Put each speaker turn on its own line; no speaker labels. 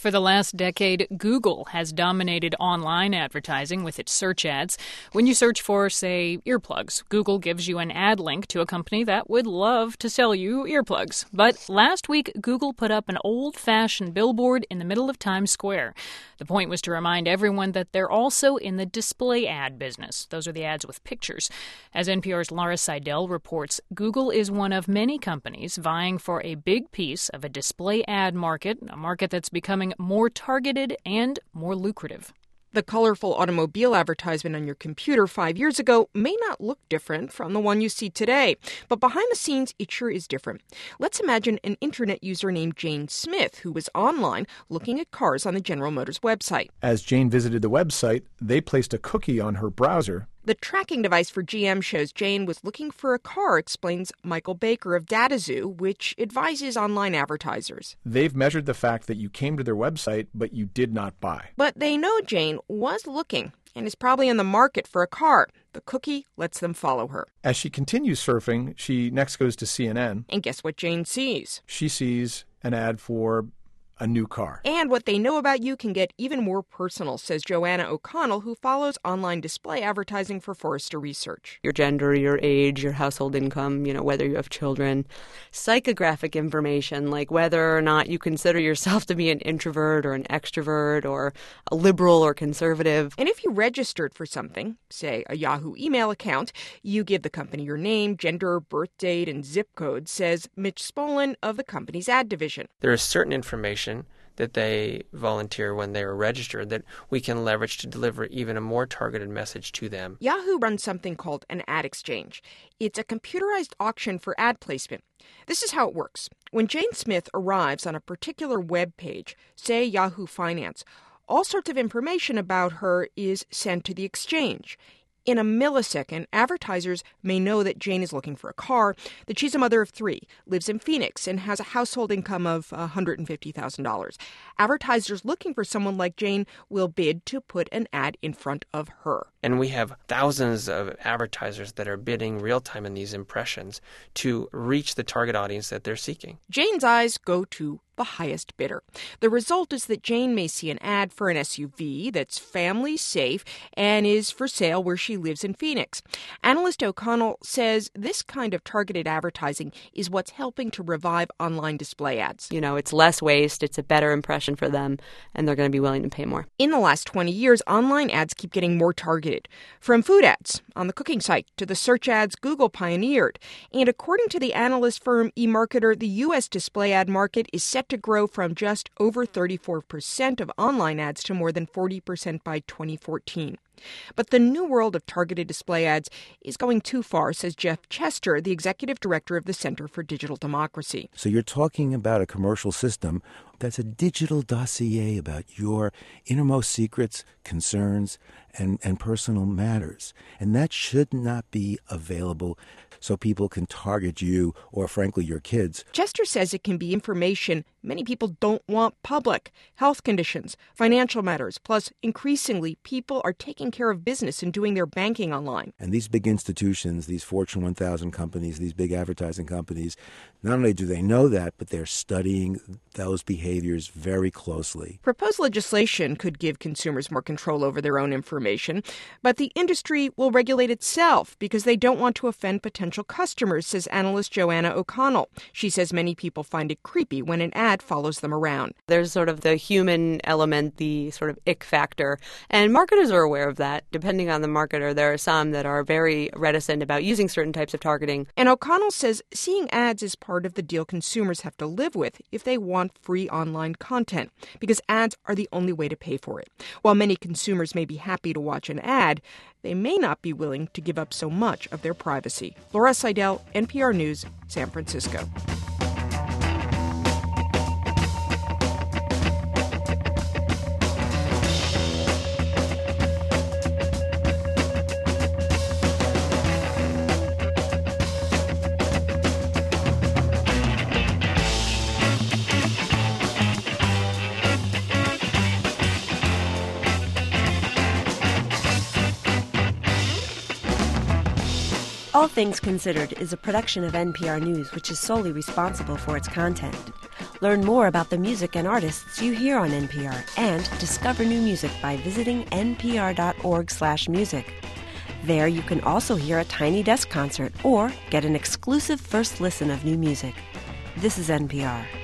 For the last decade, Google has dominated online advertising with its search ads. When you search for, say, earplugs, Google gives you an ad link to a company that would love to sell you earplugs. But last week, Google put up an old-fashioned billboard in the middle of Times Square. The point was to remind everyone that they're also in the display ad business. Those are the ads with pictures. As NPR's Laura Seidel reports, Google is one of many companies vying for a big piece of a display ad market, a market that's becoming more targeted and more lucrative.
The colorful automobile advertisement on your computer 5 years ago may not look different from the one you see today, but behind the scenes, it sure is different. Let's imagine an internet user named Jane Smith, who was online looking at cars on the General Motors website.
As Jane visited the website, they placed a cookie on her browser.
The tracking device for GM shows Jane was looking for a car, explains Michael Baker of DataZoo, which advises online advertisers.
They've measured the fact that you came to their website, but you did not buy.
But they know Jane was looking and is probably in the market for a car. The cookie lets them follow her.
As she continues surfing, she next goes to CNN.
And guess what Jane sees?
She sees an ad for a new car.
And what they know about you can get even more personal, says Joanna O'Connell, who follows online display advertising for Forrester Research.
Your gender, your age, your household income, whether you have children. Psychographic information, like whether or not you consider yourself to be an introvert or an extrovert or a liberal or conservative.
And if you registered for something, say a Yahoo email account, you give the company your name, gender, birth date, and zip code, says Mitch Spolin of the company's ad division.
There is certain information that they volunteer when they are registered that we can leverage to deliver even a more targeted message to them.
Yahoo runs something called an ad exchange. It's a computerized auction for ad placement. This is how it works. When Jane Smith arrives on a particular web page, say Yahoo Finance, all sorts of information about her is sent to the exchange. In a millisecond, advertisers may know that Jane is looking for a car, that she's a mother of 3, lives in Phoenix, and has a household income of $150,000. Advertisers looking for someone like Jane will bid to put an ad in front of her.
And we have thousands of advertisers that are bidding real-time in these impressions to reach the target audience that they're seeking.
Jane's eyes go to the highest bidder. The result is that Jane may see an ad for an SUV that's family safe and is for sale where she lives in Phoenix. Analyst O'Connell says this kind of targeted advertising is what's helping to revive online display ads.
It's less waste, it's a better impression for them, and they're going to be willing to pay more.
In the last 20 years, online ads keep getting more targeted. From food ads on the cooking site to the search ads Google pioneered. And according to the analyst firm eMarketer, the U.S. display ad market is set to grow from just over 34% of online ads to more than 40% by 2014. But the new world of targeted display ads is going too far, says Jeff Chester, the executive director of the Center for Digital Democracy.
So you're talking about a commercial system that's a digital dossier about your innermost secrets, concerns, and personal matters. And that should not be available so people can target you or, frankly, your kids.
Chester says it can be information many people don't want public. Health conditions, financial matters, plus increasingly people are taking care of business and doing their banking online.
And these big institutions, these Fortune 1000 companies, these big advertising companies, not only do they know that, but they're studying those behaviors very closely.
Proposed legislation could give consumers more control over their own information, but the industry will regulate itself because they don't want to offend potential customers, says analyst Joanna O'Connell. She says many people find it creepy when an ad follows them around.
There's sort of the human element, the sort of ick factor, and marketers are aware of that. Depending on the marketer, there are some that are very reticent about using certain types of targeting.
And O'Connell says seeing ads is part of the deal consumers have to live with if they want free online content, because ads are the only way to pay for it. While many consumers may be happy to watch an ad, they may not be willing to give up so much of their privacy. Laura Seidel, NPR News, San Francisco.
All Things Considered is a production of NPR News, which is solely responsible for its content. Learn more about the music and artists you hear on NPR and discover new music by visiting npr.org/music. There you can also hear a Tiny Desk concert or get an exclusive first listen of new music. This is NPR.